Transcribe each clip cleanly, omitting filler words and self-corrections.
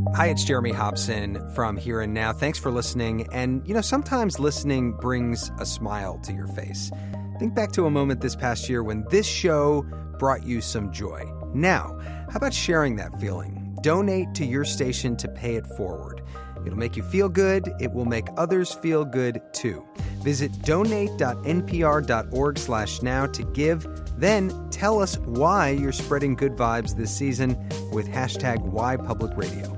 Hi, it's Jeremy Hobson from Here and Now. Thanks for listening. And, sometimes listening brings a smile to your face. Think back to a moment this past year when this show brought you some joy. Now, how about sharing that feeling? Donate to your station to pay it forward. It'll make you feel good. It will make others feel good, too. Visit donate.npr.org/now to give. Then tell us why you're spreading good vibes this season with hashtag #WhyPublicRadio.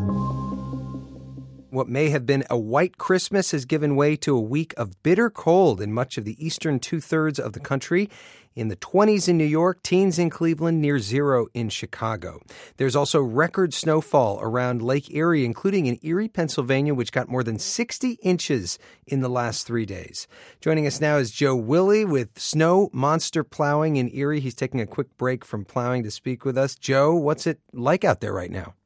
What may have been a white Christmas has given way to a week of bitter cold in much of the eastern two-thirds of the country. In the 20s in New York, teens in Cleveland, near zero in Chicago. There's also record snowfall around Lake Erie, including in Erie, Pennsylvania, which got more than 60 inches in the last 3 days. Joining us now is Joe Willie with Snow Monster Plowing in Erie. He's taking a quick break from plowing to speak with us. Joe, what's it like out there right now?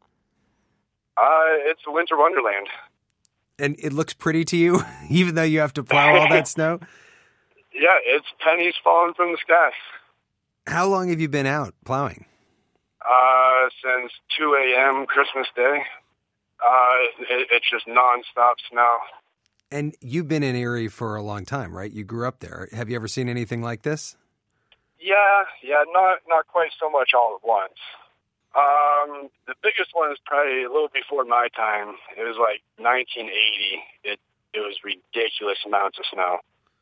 It's a winter wonderland. And it looks pretty to you, even though you have to plow all that snow? Yeah, it's pennies falling from the sky. How long have you been out plowing? Since 2 a.m. Christmas Day. It's just nonstop snow. And you've been in Erie for a long time, right? You grew up there. Have you ever seen anything like this? Yeah, not quite so much all at once. The biggest one is probably a little before my time. It was like 1980. It was ridiculous amounts of snow.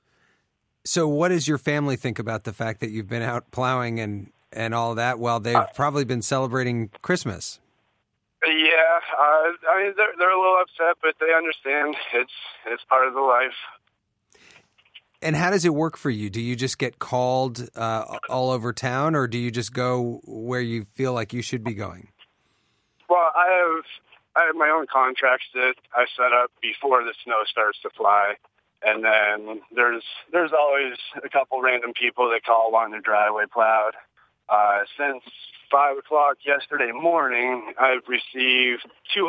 So what does your family think about the fact that you've been out plowing and all that while they've probably been celebrating Christmas? Yeah, I mean, they're a little upset, but they understand. It's part of the life. And how does it work for you? Do you just get called all over town, or do you just go where you feel like you should be going? Well, I have my own contracts that I set up before the snow starts to fly, and then there's always a couple random people that call wanting their driveway plowed. Since 5 o'clock yesterday morning, I've received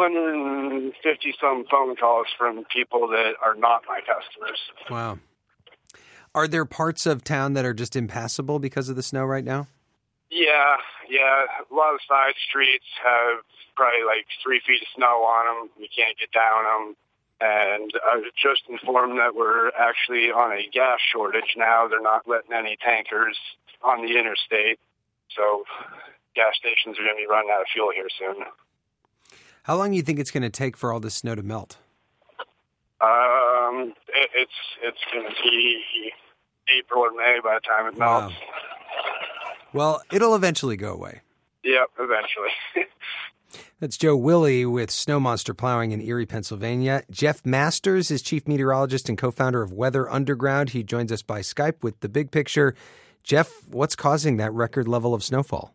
250-some phone calls from people that are not my customers. Wow. Are there parts of town that are just impassable because of the snow right now? Yeah. A lot of side streets have probably like 3 feet of snow on them. You can't get down them. And I was just informed that we're actually on a gas shortage now. They're not letting any tankers on the interstate. So gas stations are going to be running out of fuel here soon. How long do you think it's going to take for all this snow to melt? It's going to be April or May by the time it melts. Well, it'll eventually go away. Yep, eventually. That's Joe Willie with Snow Monster Plowing in Erie, Pennsylvania. Jeff Masters is chief meteorologist and co-founder of Weather Underground. He joins us by Skype with the big picture. Jeff, what's causing that record level of snowfall?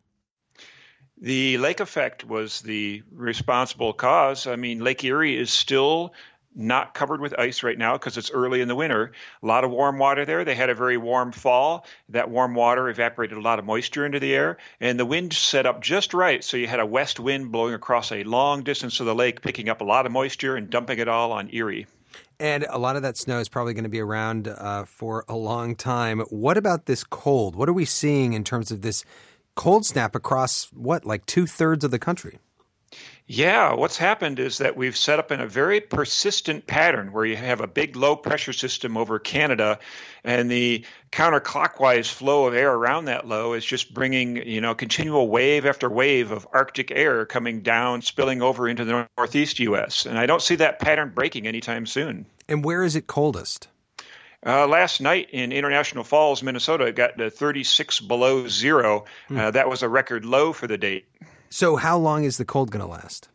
The lake effect was the responsible cause. I mean, Lake Erie is still not covered with ice right now because it's early in the winter. A lot of warm water there. They had a very warm fall. That warm water evaporated a lot of moisture into the air, and the wind set up just right. So you had a west wind blowing across a long distance of the lake, picking up a lot of moisture and dumping it all on Erie. And a lot of that snow is probably going to be around for a long time. What about this cold? What are we seeing in terms of this cold snap across, like 2/3 of the country? Yeah, what's happened is that we've set up in a very persistent pattern where you have a big low pressure system over Canada, and the counterclockwise flow of air around that low is just bringing, continual wave after wave of Arctic air coming down, spilling over into the northeast U.S. And I don't see that pattern breaking anytime soon. And where is it coldest? Last night in International Falls, Minnesota, it got to 36 below zero. That was a record low for the date. So how long is the cold going to last?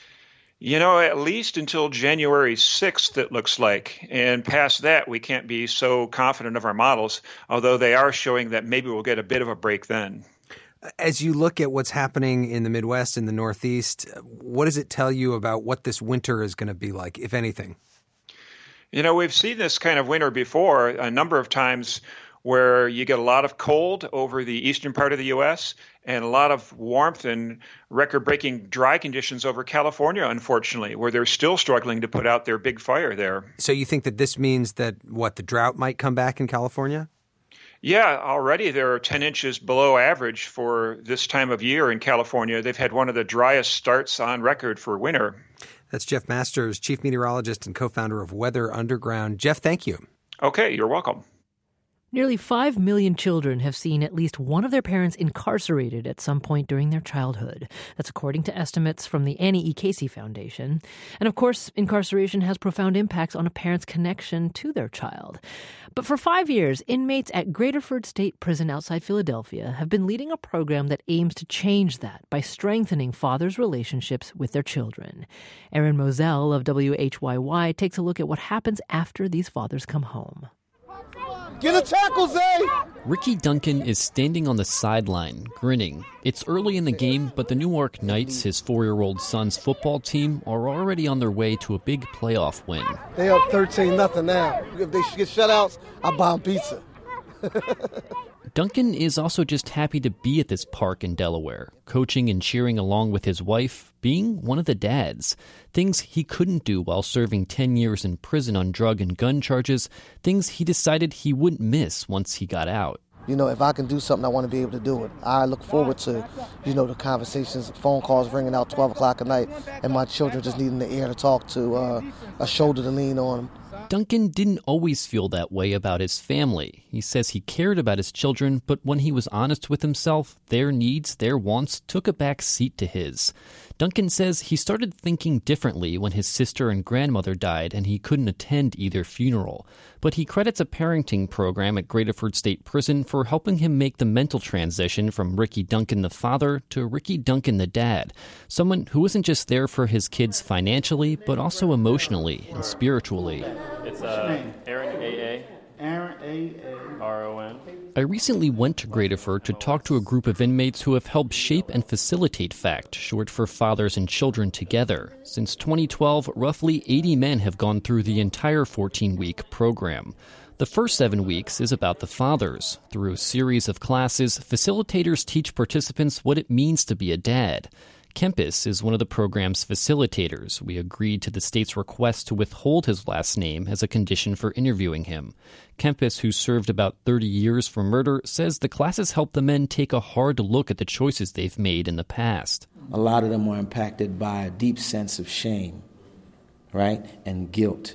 At least until January 6th, it looks like. And past that, we can't be so confident of our models, although they are showing that maybe we'll get a bit of a break then. As you look at what's happening in the Midwest and the Northeast, what does it tell you about what this winter is going to be like, if anything? We've seen this kind of winter before a number of times where you get a lot of cold over the eastern part of the U.S. and a lot of warmth and record-breaking dry conditions over California, unfortunately, where they're still struggling to put out their big fire there. So you think that this means that, the drought might come back in California? Yeah, already there are 10 inches below average for this time of year in California. They've had one of the driest starts on record for winter. That's Jeff Masters, chief meteorologist and co-founder of Weather Underground. Jeff, thank you. Okay, you're welcome. Nearly 5 million children have seen at least one of their parents incarcerated at some point during their childhood. That's according to estimates from the Annie E. Casey Foundation. And of course, incarceration has profound impacts on a parent's connection to their child. But for 5 years, inmates at Graterford State Prison outside Philadelphia have been leading a program that aims to change that by strengthening fathers' relationships with their children. Aaron Moselle of WHYY takes a look at what happens after these fathers come home. Get a tackle, Zay! Ricky Duncan is standing on the sideline, grinning. It's early in the game, but the Newark Knights, his 4-year-old son's football team, are already on their way to a big playoff win. They up 13-0 now. If they get shutouts, I buy them pizza. Duncan is also just happy to be at this park in Delaware, coaching and cheering along with his wife, being one of the dads. Things he couldn't do while serving 10 years in prison on drug and gun charges, things he decided he wouldn't miss once he got out. You know, if I can do something, I want to be able to do it. I look forward to, the conversations, phone calls ringing out 12 o'clock at night, and my children just needing the ear to talk to, a shoulder to lean on. Duncan didn't always feel that way about his family. He says he cared about his children, but when he was honest with himself, their needs, their wants, took a back seat to his. Duncan says he started thinking differently when his sister and grandmother died and he couldn't attend either funeral. But he credits a parenting program at Graterford State Prison for helping him make the mental transition from Ricky Duncan the father to Ricky Duncan the dad, someone who isn't just there for his kids financially, but also emotionally and spiritually. It's Aaron A.A. Aaron A.A. R.O.N. I recently went to Graterford to talk to a group of inmates who have helped shape and facilitate FACT, short for Fathers and Children Together. Since 2012, roughly 80 men have gone through the entire 14-week program. The first 7 weeks is about the fathers. Through a series of classes, facilitators teach participants what it means to be a dad. Kempis is one of the program's facilitators. We agreed to the state's request to withhold his last name as a condition for interviewing him. Kempis, who served about 30 years for murder, says the classes help the men take a hard look at the choices they've made in the past. A lot of them were impacted by a deep sense of shame, right, and guilt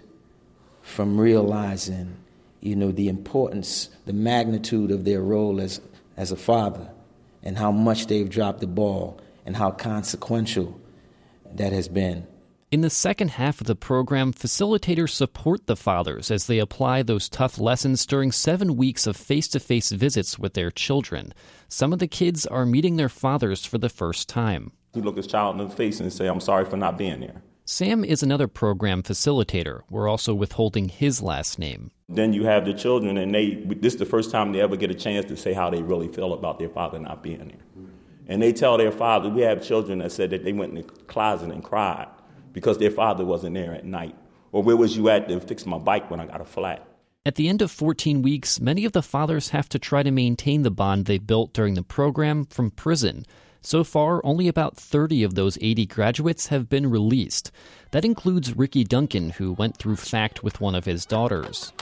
from realizing, the importance, the magnitude of their role as a father and how much they've dropped the ball and how consequential that has been. In the second half of the program, facilitators support the fathers as they apply those tough lessons during 7 weeks of face-to-face visits with their children. Some of the kids are meeting their fathers for the first time. You look his child in the face and say, "I'm sorry for not being there." Sam is another program facilitator. We're also withholding his last name. Then you have the children, and this is the first time they ever get a chance to say how they really feel about their father not being there. And they tell their father, we have children that said that they went in the closet and cried because their father wasn't there at night. Or where was you at to fix my bike when I got a flat? At the end of 14 weeks, many of the fathers have to try to maintain the bond they built during the program from prison. So far, only about 30 of those 80 graduates have been released. That includes Ricky Duncan, who went through FACT with one of his daughters.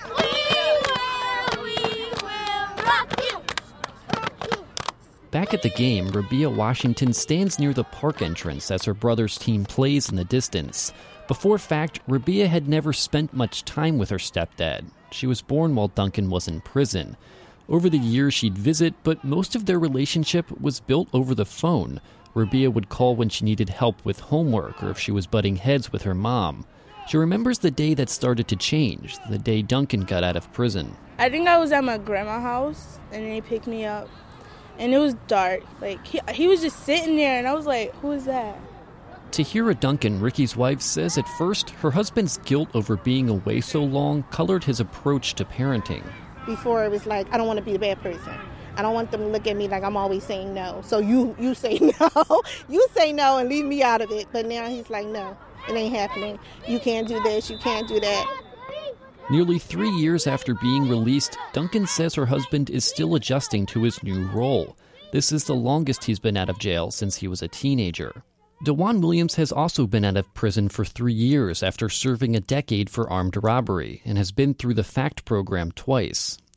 Back at the game, Rabia Washington stands near the park entrance as her brother's team plays in the distance. Before FACT, Rabia had never spent much time with her stepdad. She was born while Duncan was in prison. Over the years, she'd visit, but most of their relationship was built over the phone. Rabia would call when she needed help with homework or if she was butting heads with her mom. She remembers the day that started to change, the day Duncan got out of prison. I think I was at my grandma's house, and they picked me up. And it was dark. Like, he was just sitting there, and I was like, who is that? Tahira Duncan, Ricky's wife, says at first her husband's guilt over being away so long colored his approach to parenting. Before it was like, I don't want to be the bad person. I don't want them to look at me like I'm always saying no. So you say no. You say no and leave me out of it. But now he's like, no, it ain't happening. You can't do this. You can't do that. Nearly 3 years after being released, Duncan says her husband is still adjusting to his new role. This is the longest he's been out of jail since he was a teenager. DeJuan Williams has also been out of prison for 3 years after serving a decade for armed robbery and has been through the FACT program twice.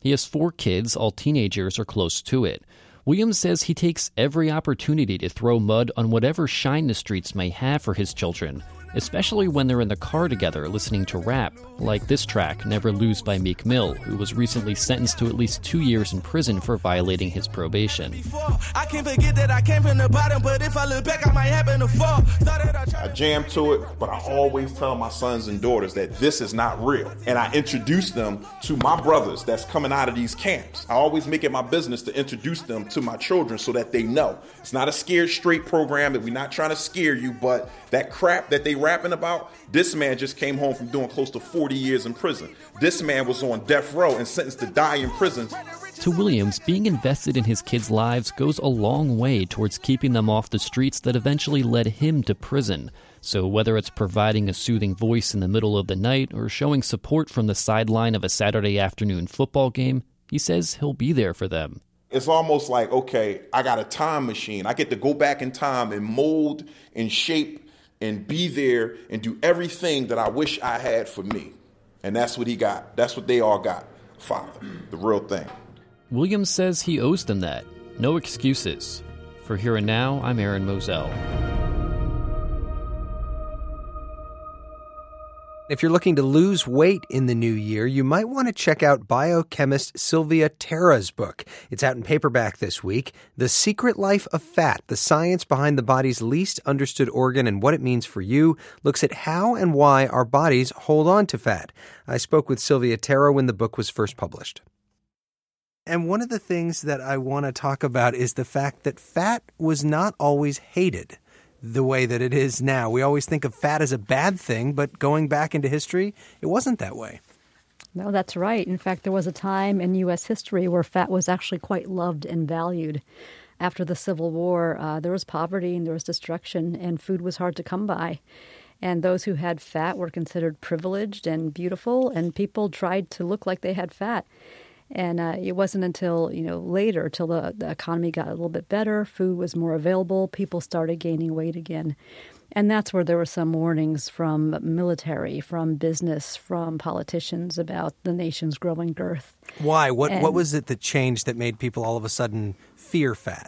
He has 4 kids, all teenagers or close to it. Williams says he takes every opportunity to throw mud on whatever shine the streets may have for his children, especially when they're in the car together listening to rap, like this track, Never Lose by Meek Mill, who was recently sentenced to at least 2 years in prison for violating his probation. I can't forget that I came from the bottom, but if I look back, I might happen to fall. I jam to it, but I always tell my sons and daughters that this is not real. And I introduce them to my brothers that's coming out of these camps. I always make it my business to introduce them to my children so that they know. It's not a scared straight program, that we're not trying to scare you, but that crap that they rapping about, this man just came home from doing close to 40 years in prison. This man was on death row and sentenced to die in prison. To Williams, being invested in his kids' lives goes a long way towards keeping them off the streets that eventually led him to prison. So whether it's providing a soothing voice in the middle of the night or showing support from the sideline of a Saturday afternoon football game, he says he'll be there for them. It's almost like, okay, I got a time machine. I get to go back in time and mold and shape and be there and do everything that I wish I had for me. And that's what he got. That's what they all got. Father, the real thing. Williams says he owes them that. No excuses. For Here and Now, I'm Aaron Moselle. If you're looking to lose weight in the new year, you might want to check out biochemist Sylvia Tara's book. It's out in paperback this week. The Secret Life of Fat, the science behind the body's least understood organ and what it means for you, looks at how and why our bodies hold on to fat. I spoke with Sylvia Tara when the book was first published. And one of the things that I want to talk about is the fact that fat was not always hated the way that it is now. We always think of fat as a bad thing, but going back into history, it wasn't that way. No, that's right. In fact, there was a time in U.S. history where fat was actually quite loved and valued. After the Civil War, there was poverty and there was destruction, and food was hard to come by. And those who had fat were considered privileged and beautiful, and people tried to look like they had fat. And it wasn't until, later, till the economy got a little bit better, food was more available, people started gaining weight again. And that's where there were some warnings from military, from business, from politicians about the nation's growing girth. Why? What was it that changed that made people all of a sudden fear fat?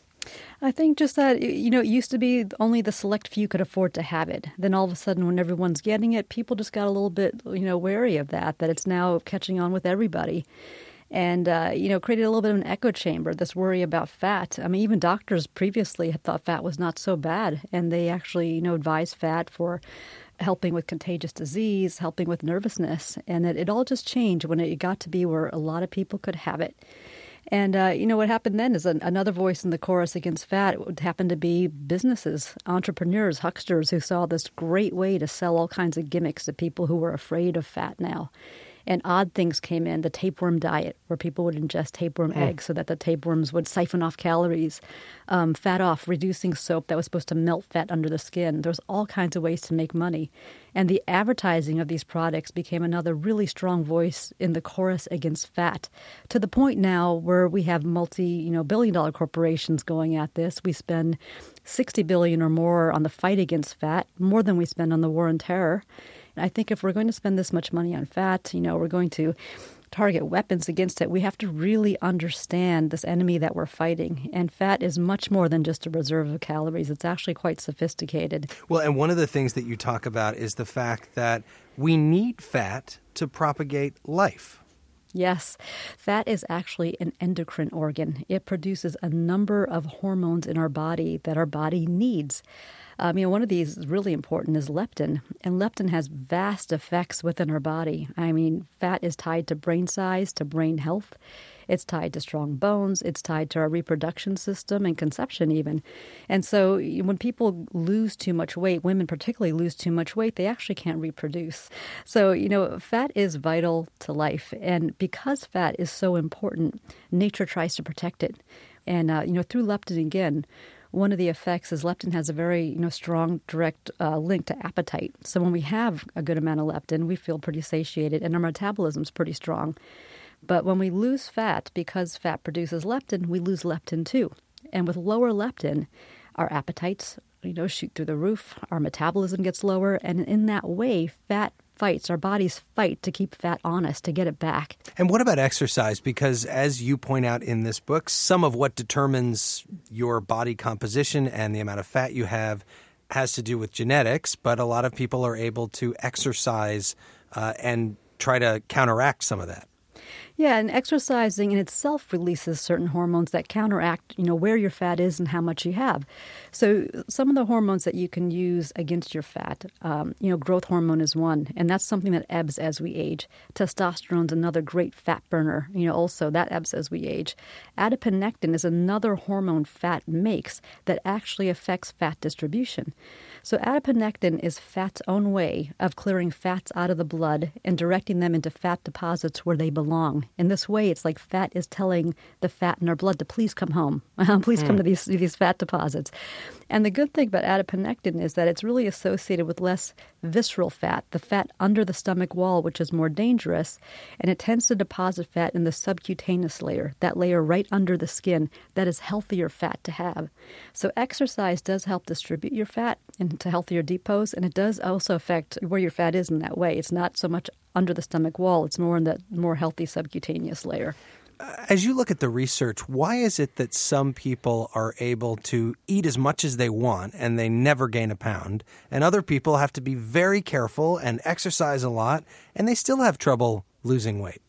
I think just that, it used to be only the select few could afford to have it. Then all of a sudden, when everyone's getting it, people just got a little bit, wary of that it's now catching on with everybody. And, created a little bit of an echo chamber, this worry about fat. I mean, even doctors previously had thought fat was not so bad. And they actually, advised fat for helping with contagious disease, helping with nervousness. And it all just changed when it got to be where a lot of people could have it. And, what happened then is another voice in the chorus against fat would happen to be businesses, entrepreneurs, hucksters who saw this great way to sell all kinds of gimmicks to people who were afraid of fat now. And odd things came in, the tapeworm diet, where people would ingest tapeworm eggs so that the tapeworms would siphon off calories, fat off, reducing soap that was supposed to melt fat under the skin. There's all kinds of ways to make money. And the advertising of these products became another really strong voice in the chorus against fat, to the point now where we have multi-billion-dollar corporations going at this. We spend $60 billion or more on the fight against fat, more than we spend on the war on terror. I think if we're going to spend this much money on fat, we're going to target weapons against it, we have to really understand this enemy that we're fighting. And fat is much more than just a reserve of calories. It's actually quite sophisticated. Well, and one of the things that you talk about is the fact that we need fat to propagate life. Yes, fat is actually an endocrine organ. It produces a number of hormones in our body that our body needs. One of these is really important is leptin, and leptin has vast effects within our body. Fat is tied to brain size, to brain health. It's tied to strong bones. It's tied to our reproduction system and conception even. And so when people lose too much weight, women particularly lose too much weight, they actually can't reproduce. So, fat is vital to life. And because fat is so important, nature tries to protect it. And, through leptin again, one of the effects is leptin has a very, strong direct link to appetite. So when we have a good amount of leptin, we feel pretty satiated and our metabolism's pretty strong. But when we lose fat, because fat produces leptin, we lose leptin too. And with lower leptin, our appetites, shoot through the roof, our metabolism gets lower, and in that way, fat fights. Our bodies fight to keep fat on us, to get it back. And what about exercise? Because as you point out in this book, some of what determines your body composition and the amount of fat you have has to do with genetics, but a lot of people are able to exercise and try to counteract some of that. Yeah, and exercising in itself releases certain hormones that counteract, where your fat is and how much you have. So some of the hormones that you can use against your fat, growth hormone is one, and that's something that ebbs as we age. Testosterone's another great fat burner, also that ebbs as we age. Adiponectin is another hormone fat makes that actually affects fat distribution. So adiponectin is fat's own way of clearing fats out of the blood and directing them into fat deposits where they belong. In this way, it's like fat is telling the fat in our blood to please come home. Please come to these fat deposits. And the good thing about adiponectin is that it's really associated with less visceral fat, the fat under the stomach wall, which is more dangerous. And it tends to deposit fat in the subcutaneous layer, that layer right under the skin that is healthier fat to have. So exercise does help distribute your fat into healthier depots, and it does also affect where your fat is in that way. It's not so much under the stomach wall. It's more in the more healthy subcutaneous layer. As you look at the research, why is it that some people are able to eat as much as they want and they never gain a pound, and other people have to be very careful and exercise a lot and they still have trouble losing weight?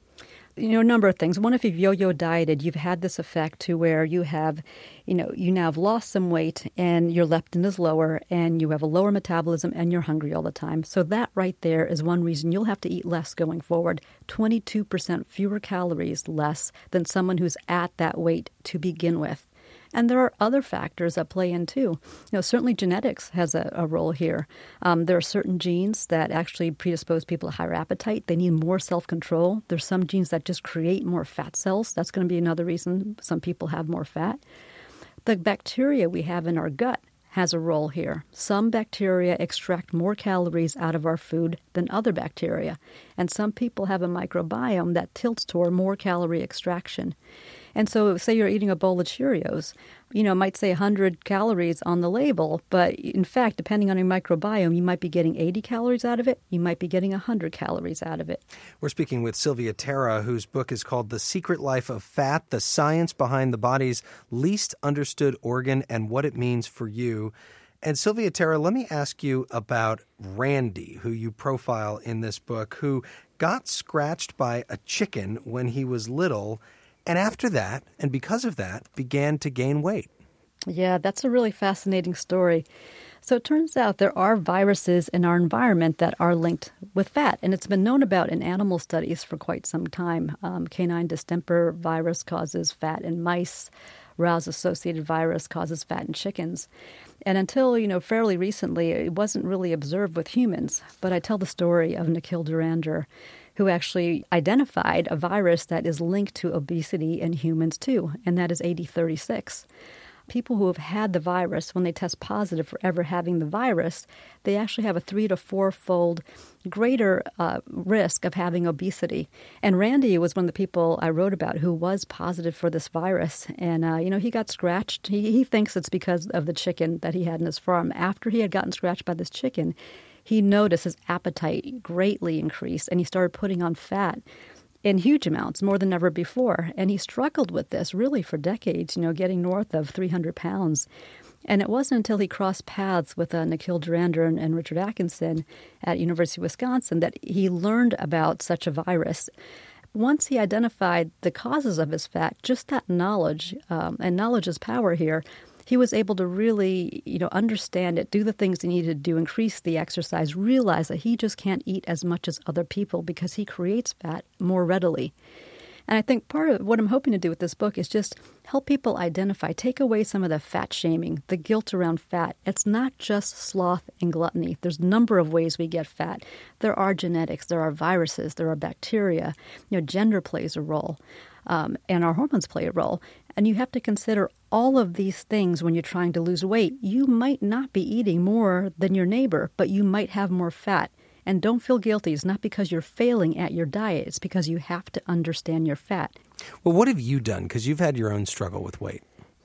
A number of things. One, if you've yo-yo dieted, you've had this effect to where you have, you now have lost some weight and your leptin is lower and you have a lower metabolism and you're hungry all the time. So that right there is one reason you'll have to eat less going forward. 22% fewer calories less than someone who's at that weight to begin with. And there are other factors that play in too. Certainly genetics has a role here. There are certain genes that actually predispose people to higher appetite. They need more self-control. There's some genes that just create more fat cells. That's going to be another reason some people have more fat. The bacteria we have in our gut has a role here. Some bacteria extract more calories out of our food than other bacteria. And some people have a microbiome that tilts toward more calorie extraction. And so say you're eating a bowl of Cheerios, it might say 100 calories on the label, but in fact, depending on your microbiome, you might be getting 80 calories out of it. You might be getting 100 calories out of it. We're speaking with Sylvia Tara, whose book is called The Secret Life of Fat, The Science Behind the Body's Least Understood Organ and What It Means for You. And Sylvia Tara, let me ask you about Randy, who you profile in this book, who got scratched by a chicken when he was little, and after that, and because of that, began to gain weight. Yeah, that's a really fascinating story. So it turns out there are viruses in our environment that are linked with fat, and it's been known about in animal studies for quite some time. Canine distemper virus causes fat in mice. Rouse-associated virus causes fat in chickens. And until, fairly recently, it wasn't really observed with humans. But I tell the story of Nikhil Dhurandhar, who actually identified a virus that is linked to obesity in humans too, and that is AD36. People who have had the virus, when they test positive for ever having the virus, they actually have a 3 to 4-fold greater risk of having obesity. And Randy was one of the people I wrote about who was positive for this virus. And, he got scratched. He thinks it's because of the chicken that he had in his farm. After he had gotten scratched by this chicken, he noticed his appetite greatly increase, and he started putting on fat in huge amounts, more than ever before. And he struggled with this really for decades, getting north of 300 pounds. And it wasn't until he crossed paths with Nikhil Dhurandhar and Richard Atkinson at University of Wisconsin that he learned about such a virus. Once he identified the causes of his fat, just that knowledge, and knowledge is power here, he was able to really, understand it, do the things he needed to do, increase the exercise, realize that he just can't eat as much as other people because he creates fat more readily. And I think part of what I'm hoping to do with this book is just help people identify, take away some of the fat shaming, the guilt around fat. It's not just sloth and gluttony. There's a number of ways we get fat. There are genetics, there are viruses, there are bacteria. Gender plays a role, and our hormones play a role. And you have to consider all of these things when you're trying to lose weight. You might not be eating more than your neighbor, but you might have more fat. And don't feel guilty. It's not because you're failing at your diet. It's because you have to understand your fat. Well, what have you done? Because you've had your own struggle with weight.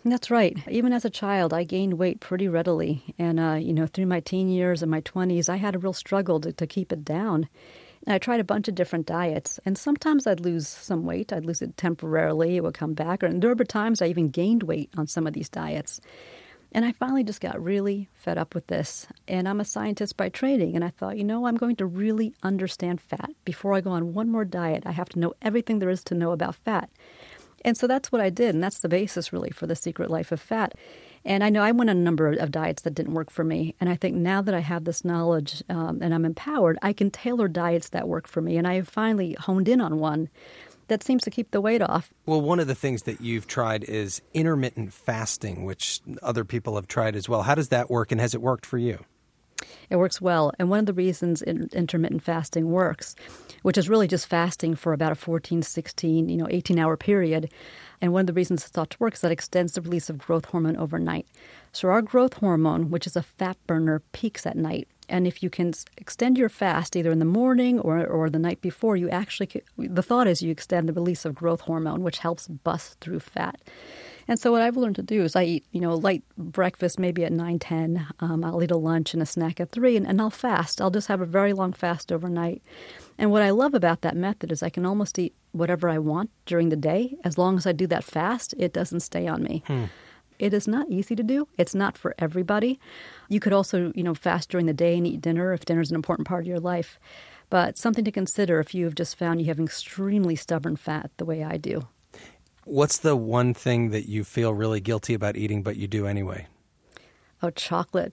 That's right. Even as a child, I gained weight pretty readily. And, through my teen years and my 20s, I had a real struggle to keep it down. And I tried a bunch of different diets. And sometimes I'd lose some weight. I'd lose it temporarily. It would come back. And there were times I even gained weight on some of these diets. And I finally just got really fed up with this. And I'm a scientist by training. And I thought, I'm going to really understand fat. Before I go on one more diet, I have to know everything there is to know about fat. And so that's what I did, and that's the basis, really, for The Secret Life of Fat. And I know I went on a number of diets that didn't work for me, and I think now that I have this knowledge and I'm empowered, I can tailor diets that work for me, and I have finally honed in on one that seems to keep the weight off. Well, one of the things that you've tried is intermittent fasting, which other people have tried as well. How does that work, and has it worked for you? It works well. And one of the reasons intermittent fasting works, which is really just fasting for about a 14, 16, 18-hour period. And one of the reasons it's thought to work is that it extends the release of growth hormone overnight. So our growth hormone, which is a fat burner, peaks at night. And if you can extend your fast either in the morning or the night before, the thought is you extend the release of growth hormone, which helps bust through fat. And so what I've learned to do is I eat, light breakfast maybe at 9, 10. I'll eat a lunch and a snack at 3, and I'll fast. I'll just have a very long fast overnight. And what I love about that method is I can almost eat whatever I want during the day. As long as I do that fast, it doesn't stay on me. It is not easy to do. It's not for everybody. You could also, fast during the day and eat dinner if dinner is an important part of your life. But something to consider if you have just found you have extremely stubborn fat the way I do. What's the one thing that you feel really guilty about eating, but you do anyway? Oh, chocolate.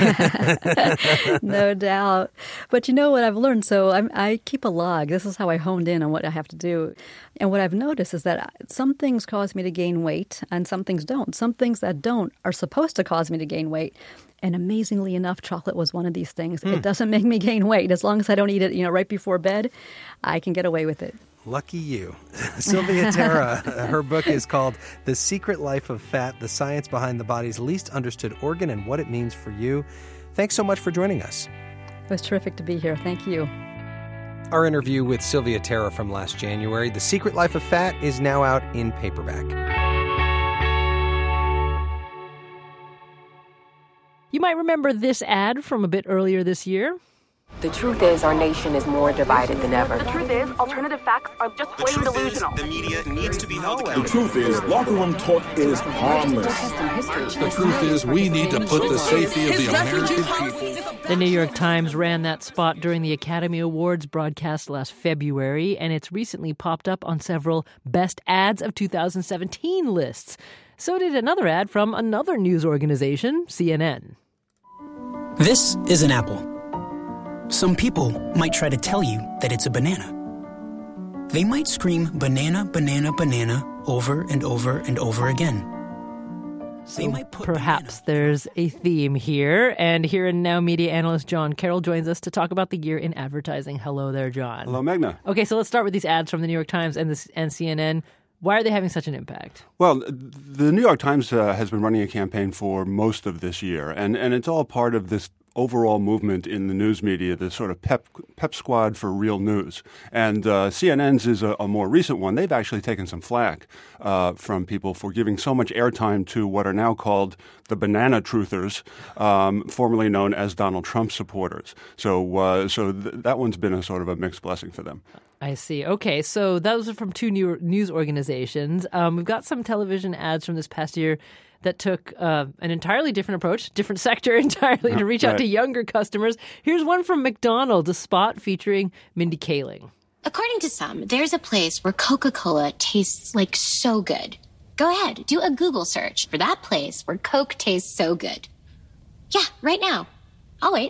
No doubt. But you know what I've learned? So I keep a log. This is how I honed in on what I have to do. And what I've noticed is that some things cause me to gain weight and some things don't. Some things that don't are supposed to cause me to gain weight. And amazingly enough, chocolate was one of these things. It doesn't make me gain weight. As long as I don't eat it, right before bed, I can get away with it. Lucky you. Sylvia Tara, her book is called The Secret Life of Fat, The Science Behind the Body's Least Understood Organ and What It Means for You. Thanks so much for joining us. It was terrific to be here. Thank you. Our interview with Sylvia Tara from last January, The Secret Life of Fat, is now out in paperback. You might remember this ad from a bit earlier this year. The truth is, our nation is more divided than ever. The truth is, alternative facts are just plain delusional. The media needs to be held accountable. The truth is, locker room talk is harmless. The truth is, we need to put the safety of the American people. The New York Times ran that spot during the Academy Awards broadcast last February, and it's recently popped up on several Best Ads of 2017 lists. So did another ad from another news organization, CNN. This is an apple. Some people might try to tell you that it's a banana. They might scream banana, banana, banana over and over and over again. So perhaps there's a theme here. And Here and Now media analyst John Carroll joins us to talk about the year in advertising. Hello there, John. Hello, Magna. Okay, so let's start with these ads from the New York Times and CNN. Why are they having such an impact? Well, the New York Times has been running a campaign for most of this year, and it's all part of this overall movement in the news media, the sort of pep squad for real news. And CNN's is a more recent one. They've actually taken some flack from people for giving so much airtime to what are now called the banana truthers, formerly known as Donald Trump supporters. So that one's been a sort of a mixed blessing for them. I see. Okay, so those are from two news organizations. We've got some television ads from this past year that took an entirely different approach, different sector entirely, to reach out to younger customers. Here's one from McDonald's, a spot featuring Mindy Kaling. According to some, there's a place where Coca-Cola tastes like so good. Go ahead, do a Google search for that place where Coke tastes so good. Yeah, right now. I'll wait.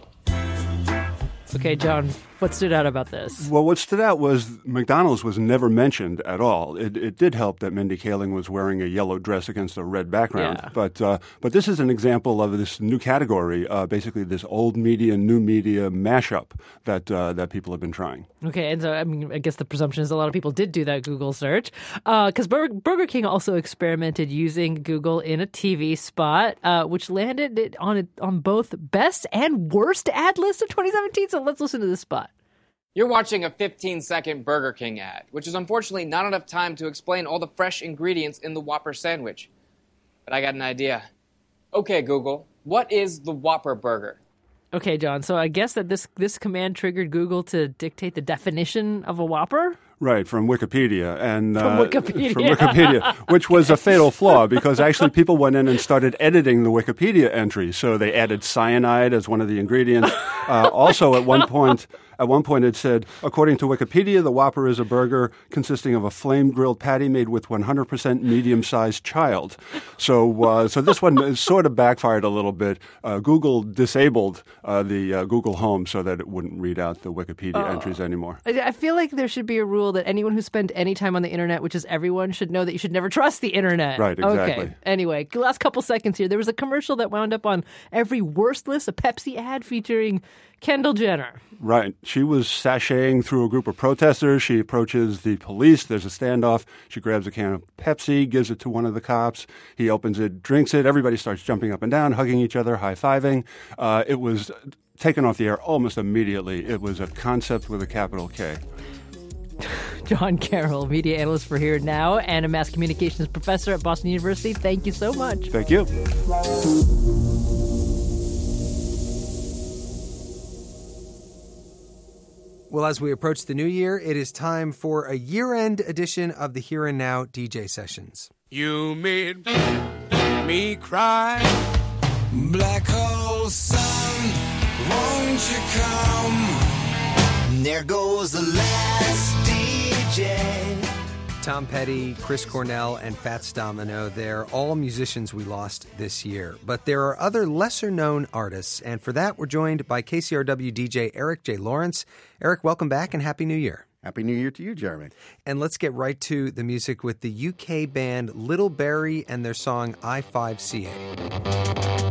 Okay, John, what stood out about this? Well, what stood out was McDonald's was never mentioned at all. It did help that Mindy Kaling was wearing a yellow dress against a red background. Yeah. But this is an example of this new category, basically this old media, new media mashup that people have been trying. Okay, and so I guess the presumption is a lot of people did do that Google search. Because Burger King also experimented using Google in a TV spot, which landed on both best and worst ad lists of 2017. So let's listen to this spot. You're watching a 15-second Burger King ad, which is unfortunately not enough time to explain all the fresh ingredients in the Whopper sandwich. but I got an idea. Okay, Google, what is the Whopper Burger? Okay, John, so I guess that this command triggered Google to dictate the definition of a Whopper? Right, from Wikipedia. And From Wikipedia. From Wikipedia, which was a fatal flaw because actually people went in and started editing the Wikipedia entry. So they added cyanide as one of the ingredients. Also, at one point it said, according to Wikipedia, the Whopper is a burger consisting of a flame-grilled patty made with 100% medium-sized child. So this one sort of backfired a little bit. Google disabled the Google Home so that it wouldn't read out the Wikipedia entries anymore. I feel like there should be a rule that anyone who spent any time on the internet, which is everyone, should know that you should never trust the internet. Right, exactly. Okay. Anyway, last couple seconds here. There was a commercial that wound up on every worst list, a Pepsi ad featuring Kendall Jenner. Right. She was sashaying through a group of protesters. She approaches the police. There's a standoff. She grabs a can of Pepsi, gives it to one of the cops. He opens it, drinks it. Everybody starts jumping up and down, hugging each other, high-fiving. It was taken off the air almost immediately. It was a concept with a capital K. John Carroll, media analyst for Here Now and a mass communications professor at Boston University. Thank you so much. Thank you. Well, as we approach the new year, it is time for a year-end edition of the Here and Now DJ Sessions. You made me cry. Black hole sun, won't you come? There goes the last DJ. Tom Petty, Chris Cornell, and Fats Domino, they're all musicians we lost this year. But there are other lesser-known artists, and for that, we're joined by KCRW DJ Eric J. Lawrence. Eric, welcome back and Happy New Year. Happy New Year to you, Jeremy. And let's get right to the music with the UK band Little Barrie and their song I5CA.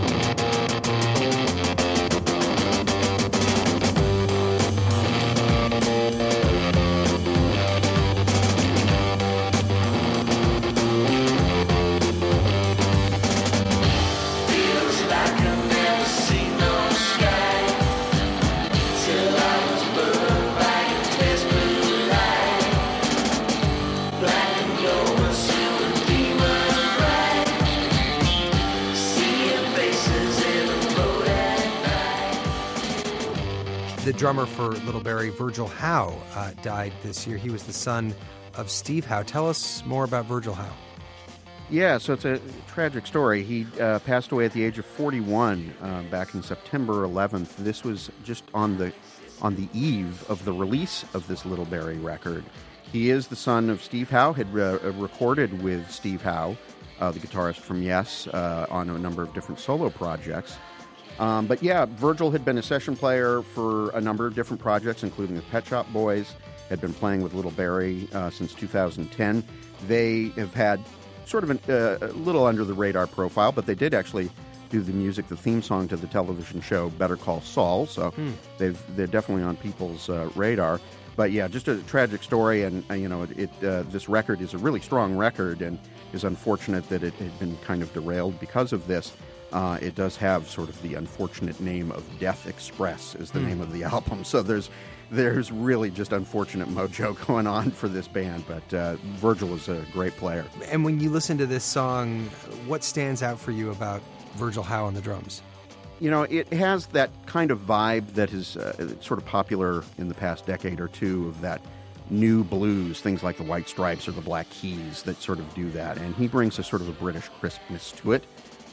The drummer for Little Barrie, Virgil Howe, died this year. He was the son of Steve Howe. Tell us more about Virgil Howe. Yeah, so it's a tragic story. He passed away at the age of 41 back in September 11th. This was just on the eve of the release of this Little Barrie record. He is the son of Steve Howe, had recorded with Steve Howe, the guitarist from Yes, on a number of different solo projects. But yeah, Virgil had been a session player for a number of different projects, including the Pet Shop Boys, had been playing with Little Barrie since 2010. They have had sort of a little under-the-radar profile, but they did actually do the music, the theme song to the television show Better Call Saul, so they're definitely on people's radar. But yeah, just a tragic story, and this record is a really strong record, and is unfortunate that it had been kind of derailed because of this. It does have sort of the unfortunate name of Death Express is the name of the album. So there's really just unfortunate mojo going on for this band. But Virgil is a great player. And when you listen to this song, what stands out for you about Virgil Howe on the drums? You know, it has that kind of vibe that is sort of popular in the past decade or two of that new blues, things like the White Stripes or the Black Keys that sort of do that. And he brings a sort of a British crispness to it.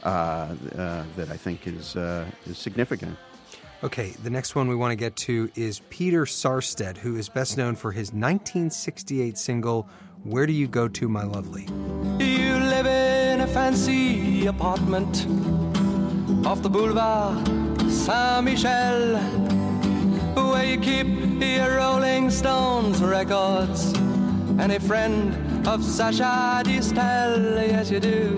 That I think is significant. Okay, the next one we want to get to is Peter Sarstedt, who is best known for his 1968 single, Where Do You Go To, My Lovely? You live in a fancy apartment off the Boulevard Saint-Michel, where you keep your Rolling Stones records and a friend of Sacha Distel, yes you do.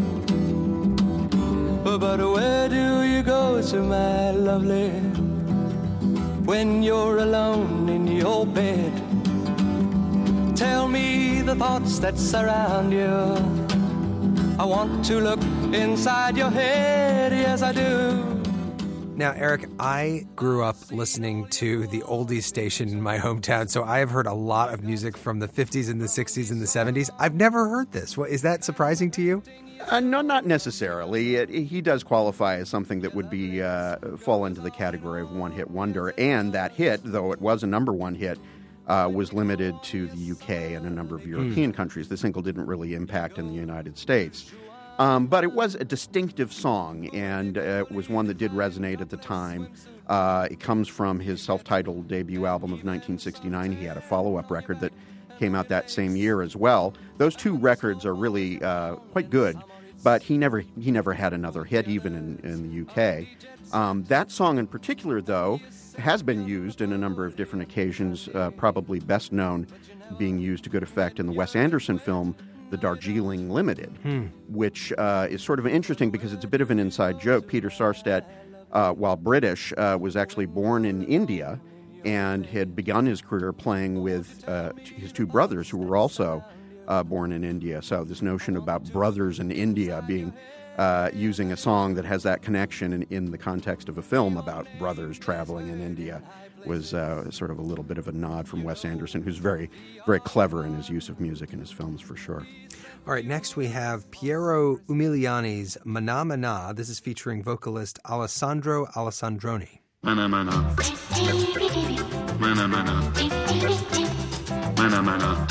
But where do you go to, my lovely, when you're alone in your bed? Tell me the thoughts that surround you. I want to look inside your head, yes I do. Now, Eric, I grew up listening to the oldies station in my hometown, so I have heard a lot of music from the 50s and the 60s and the 70s. I've never heard this. Is that surprising to you? No, not necessarily. He does qualify as something that would be fall into the category of one-hit wonder, and that hit, though it was a number one hit, was limited to the UK and a number of European countries. The single didn't really impact in the United States. But it was a distinctive song, and it was one that did resonate at the time. It comes from his self-titled debut album of 1969. He had a follow-up record that came out that same year as well. Those two records are really quite good, but he never had another hit, even in the UK. That song in particular, though, has been used in a number of different occasions, probably best known being used to good effect in the Wes Anderson film The Darjeeling Limited, which is sort of interesting because it's a bit of an inside joke. Peter Sarstedt, while British, was actually born in India and had begun his career playing with his two brothers who were also born in India. So this notion about brothers in India being using a song that has that connection in the context of a film about brothers traveling in India was sort of a little bit of a nod from Wes Anderson, who's very, very clever in his use of music in his films, for sure. All right, next we have Piero Umiliani's Mana Mana. This is featuring vocalist Alessandro Alessandroni. Mana Mana. Mana Mana. Mana Mana. Mana Mana.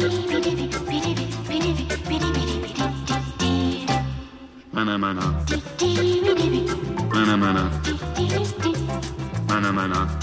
Mana Mana. Mana Mana.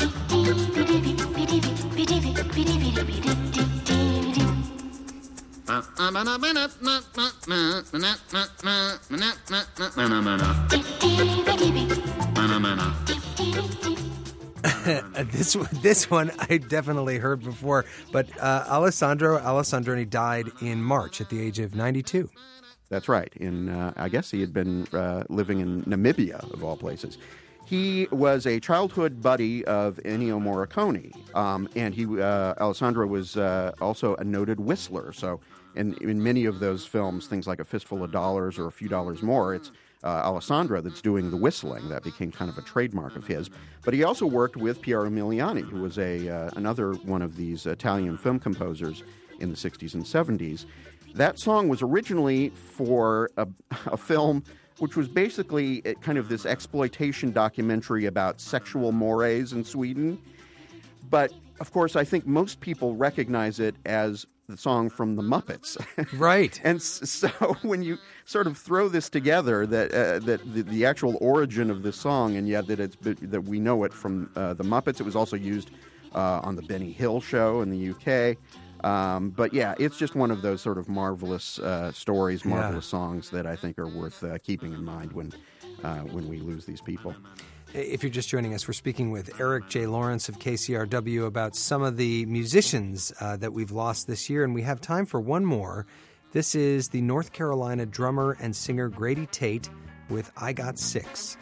This one I definitely heard before, but Alessandro Alessandroni died in March at the age of 92. That's right. I guess he had been living in Namibia, of all places. He was a childhood buddy of Ennio Morricone, and Alessandro was also a noted whistler. So in many of those films, things like A Fistful of Dollars or A Few Dollars More, it's Alessandro that's doing the whistling. That became kind of a trademark of his. But he also worked with Piero Umiliani, who was another one of these Italian film composers in the 60s and 70s. That song was originally for a film which was basically kind of this exploitation documentary about sexual mores in Sweden. But, of course, I think most people recognize it as the song from the Muppets. Right. And so when you sort of throw this together, that the actual origin of this song, and yet that we know it from the Muppets, it was also used on the Benny Hill show in the UK. But yeah, it's just one of those sort of marvelous stories, marvelous songs that I think are worth keeping in mind when we lose these people. If you're just joining us, we're speaking with Eric J. Lawrence of KCRW about some of the musicians that we've lost this year, and we have time for one more. This is the North Carolina drummer and singer Grady Tate with I Got Six.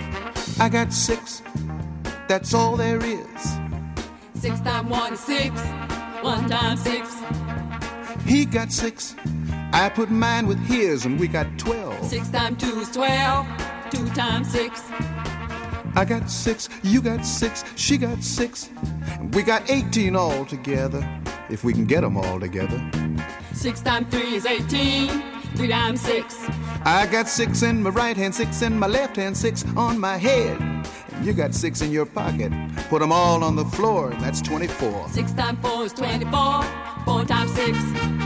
I got six, that's all there is. 6 times 1 is 6, 1 times 6. He got 6, I put mine with his, and we got 12. 6 times 2 is 12, 2 times 6. I got 6, you got 6, she got 6. We got 18 all together, if we can get them all together. 6 times 3 is 18, 3 times 6. I got 6 in my right hand, 6 in my left hand, 6 on my head. And you got 6 in your pocket. Put them all on the floor, and that's 24. 6 times 4 is 24, 4 times 6.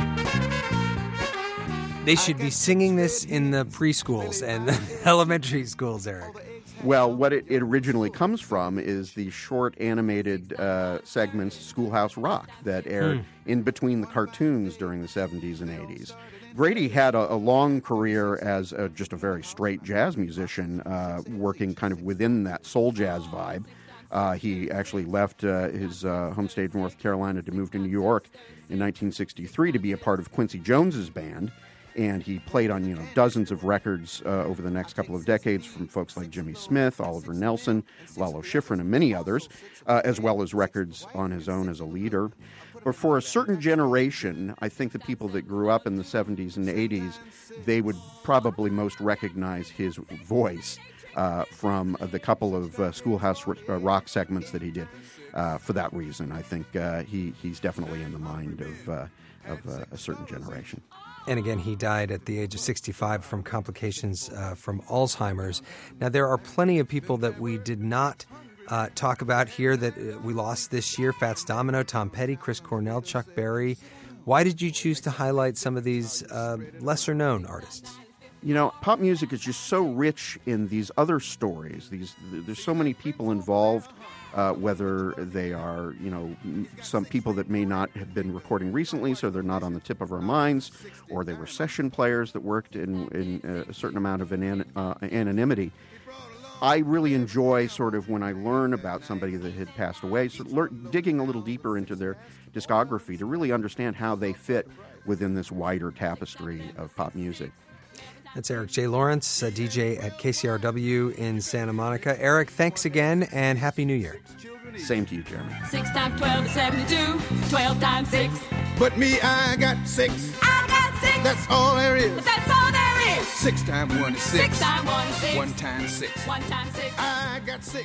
They should be singing this in the preschools and the elementary schools, Eric. Well, what it originally comes from is the short animated segments Schoolhouse Rock that aired in between the cartoons during the 70s and 80s. Grady had a long career as just a very straight jazz musician, working kind of within that soul jazz vibe. He actually left his home state of North Carolina to move to New York in 1963 to be a part of Quincy Jones's band. And he played on, dozens of records over the next couple of decades from folks like Jimmy Smith, Oliver Nelson, Lalo Schifrin, and many others, as well as records on his own as a leader. But for a certain generation, I think the people that grew up in the 70s and 80s, they would probably most recognize his voice from the couple of Schoolhouse Rock segments that he did. For that reason, I think he's definitely in the mind of a certain generation. And again, he died at the age of 65 from complications from Alzheimer's. Now, there are plenty of people that we did not talk about here that we lost this year. Fats Domino, Tom Petty, Chris Cornell, Chuck Berry. Why did you choose to highlight some of these lesser-known artists? You know, pop music is just so rich in these other stories. There's so many people involved, whether they are, some people that may not have been recording recently, so they're not on the tip of our minds, or they were session players that worked in a certain amount of anonymity. I really enjoy sort of when I learn about somebody that had passed away, digging a little deeper into their discography to really understand how they fit within this wider tapestry of pop music. That's Eric J. Lawrence, a DJ at KCRW in Santa Monica. Eric, thanks again, and Happy New Year. Same to you, Jeremy. 6 times 12 is 72. 12 times 6. But me, I got 6. I got 6. That's all there is. But that's all there is. 6 times 1 is 6. 6 times 1 is 6. 1 times 6. 1 times 6. I got 6.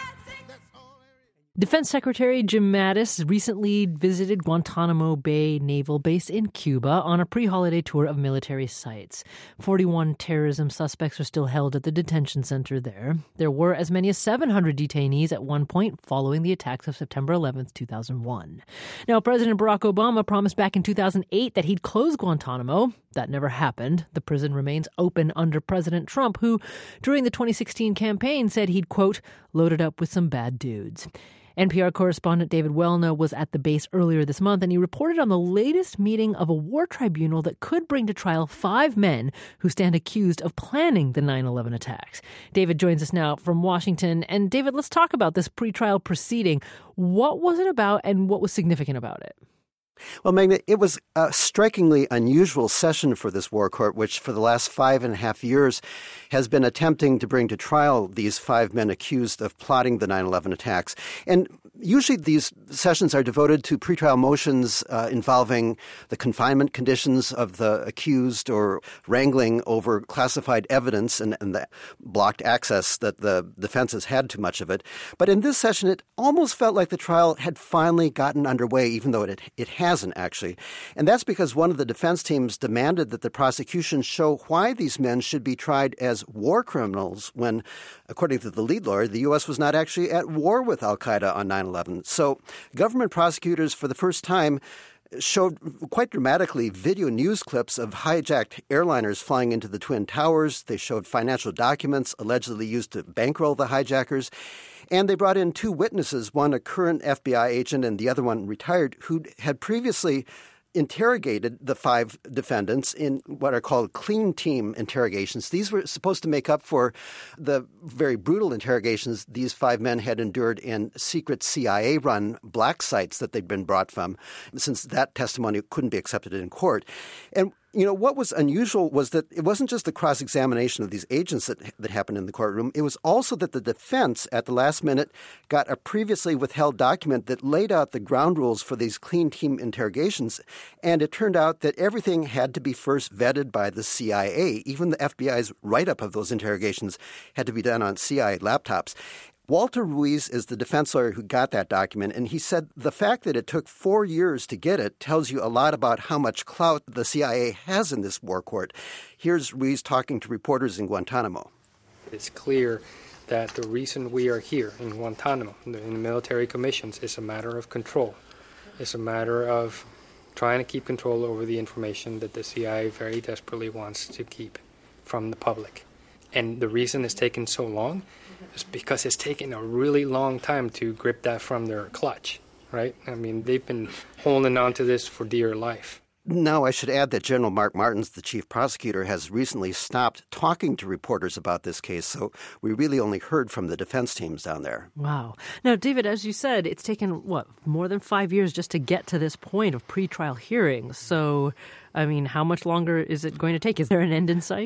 Defense Secretary Jim Mattis recently visited Guantanamo Bay Naval Base in Cuba on a pre-holiday tour of military sites. 41 terrorism suspects are still held at the detention center there. There were as many as 700 detainees at one point following the attacks of September 11th, 2001. Now, President Barack Obama promised back in 2008 that he'd close Guantanamo. That never happened. The prison remains open under President Trump, who, during the 2016 campaign, said he'd, quote, loaded up with some bad dudes. NPR correspondent David Welna was at the base earlier this month, and he reported on the latest meeting of a war tribunal that could bring to trial 5 men who stand accused of planning the 9/11 attacks. David joins us now from Washington. And David, let's talk about this pretrial proceeding. What was it about, and what was significant about it? Well, Magna, it was a strikingly unusual session for this war court, which for the last 5.5 years has been attempting to bring to trial these 5 men accused of plotting the 9/11 attacks. And usually these sessions are devoted to pretrial motions involving the confinement conditions of the accused or wrangling over classified evidence and the blocked access that the defense has had too much of it. But in this session, it almost felt like the trial had finally gotten underway, even though it hasn't actually. And that's because one of the defense teams demanded that the prosecution show why these men should be tried as war criminals when, according to the lead lawyer, the U.S. was not actually at war with al-Qaeda on 9/11. So government prosecutors, for the first time, showed quite dramatically video news clips of hijacked airliners flying into the Twin Towers. They showed financial documents allegedly used to bankroll the hijackers. And they brought in 2 witnesses, one a current FBI agent and the other one retired, who had previously interrogated the 5 defendants in what are called clean team interrogations. These were supposed to make up for the very brutal interrogations these 5 men had endured in secret CIA-run black sites that they'd been brought from, since that testimony couldn't be accepted in court. And what was unusual was that it wasn't just the cross-examination of these agents that happened in the courtroom. It was also that the defense, at the last minute, got a previously withheld document that laid out the ground rules for these clean team interrogations. And it turned out that everything had to be first vetted by the CIA. Even the FBI's write-up of those interrogations had to be done on CIA laptops. Walter Ruiz is the defense lawyer who got that document, and he said the fact that it took 4 years to get it tells you a lot about how much clout the CIA has in this war court. Here's Ruiz talking to reporters in Guantanamo. It's clear that the reason we are here in Guantanamo, in the military commissions, is a matter of control. It's a matter of trying to keep control over the information that the CIA very desperately wants to keep from the public. And the reason it's taken so long is because it's taken a really long time to grip that from their clutch, right? I mean, they've been holding on to this for dear life. Now, I should add that General Mark Martins, the chief prosecutor, has recently stopped talking to reporters about this case, so we really only heard from the defense teams down there. Wow. Now, David, as you said, it's taken, more than 5 years just to get to this point of pretrial hearings. So, I mean, how much longer is it going to take? Is there an end in sight?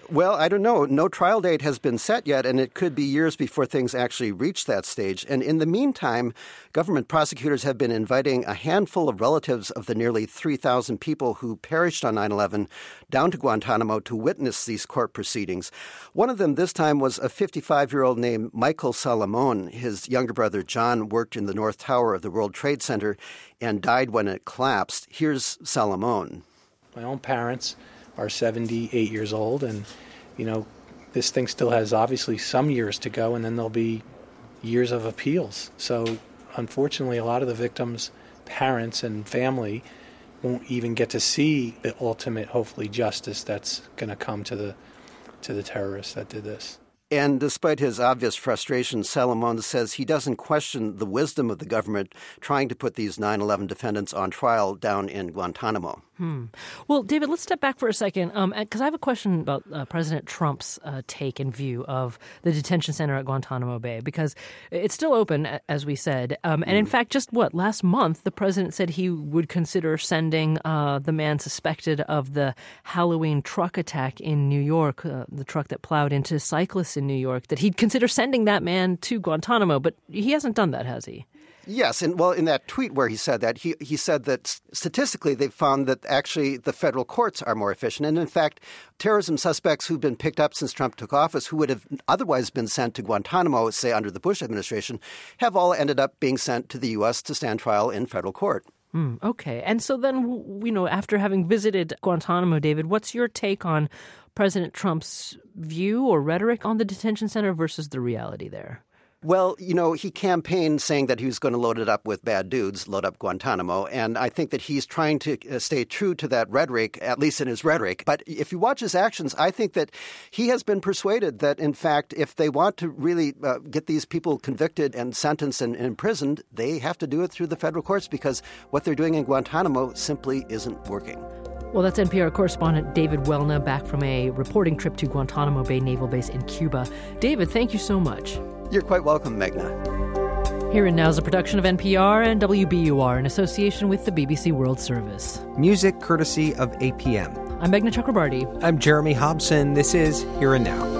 Well, I don't know. No trial date has been set yet, and it could be years before things actually reach that stage. And in the meantime, government prosecutors have been inviting a handful of relatives of the nearly 3,000 people who perished on 9/11 down to Guantanamo to witness these court proceedings. One of them this time was a 55-year-old named Michael Salamone. His younger brother John worked in the North Tower of the World Trade Center and died when it collapsed. Here's Salamone. My own parents are 78 years old, and, this thing still has obviously some years to go, and then there'll be years of appeals. So, unfortunately, a lot of the victims' parents and family won't even get to see the ultimate, hopefully, justice that's going to come to the terrorists that did this. And despite his obvious frustration, Salamone says he doesn't question the wisdom of the government trying to put these 9/11 defendants on trial down in Guantanamo. Well, David, let's step back for a second, because I have a question about President Trump's take and view of the detention center at Guantanamo Bay, because it's still open, as we said. And in fact, just last month, the president said he would consider sending the man suspected of the Halloween truck attack in New York, the truck that plowed into cyclists in New York, that he'd consider sending that man to Guantanamo. But he hasn't done that, has he? Yes, and in that tweet where he said that, he said that statistically they've found that actually the federal courts are more efficient. And in fact, terrorism suspects who've been picked up since Trump took office, who would have otherwise been sent to Guantanamo, say under the Bush administration, have all ended up being sent to the U.S. to stand trial in federal court. Okay. And so then, after having visited Guantanamo, David, what's your take on President Trump's view or rhetoric on the detention center versus the reality there? Well, he campaigned saying that he was going to load it up with bad dudes, load up Guantanamo. And I think that he's trying to stay true to that rhetoric, at least in his rhetoric. But if you watch his actions, I think that he has been persuaded that, in fact, if they want to really get these people convicted and sentenced and imprisoned, they have to do it through the federal courts, because what they're doing in Guantanamo simply isn't working. Well, that's NPR correspondent David Welna back from a reporting trip to Guantanamo Bay Naval Base in Cuba. David, thank you so much. You're quite welcome, Meghna. Here and Now is a production of NPR and WBUR in association with the BBC World Service. Music courtesy of APM. I'm Meghna Chakrabarti. I'm Jeremy Hobson. This is Here and Now.